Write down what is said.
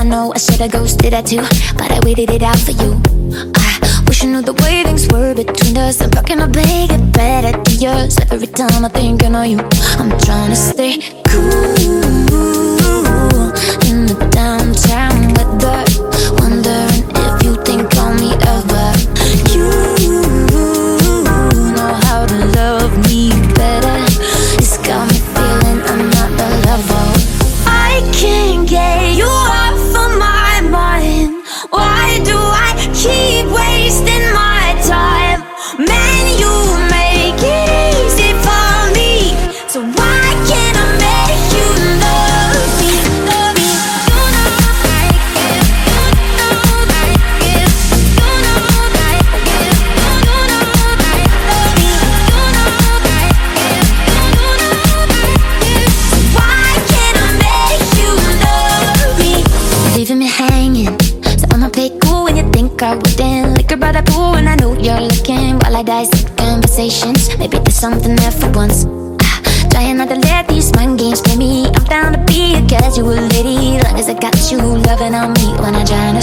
know I should've ghosted that too, but I waited it out for you. I wish I knew the way things were between us. I'm talking to make it better to yours. Every time I think I know you, I'm trying to stay cool in the downtown weather, wondering if you think of me ever. You know how to love me better. It's got me feeling I'm not the lover. I can't get you off of my mind. Why do I keep wasting my time? Man, you make it easy for me, so why can't I make you love me? Love me. You know I get, you know I get, you know I get, you know I love me. You know I get, you know I get, so why can't I make you love me? Leaving me hanging, so I'ma play cool when you think I wouldn't. Liquor by the pool and I know you're looking while I dissect conversations. Maybe there's something there for once. Trying not to let these mind games play me. I'm down to be a casual lady, long as I got you loving on me when I try to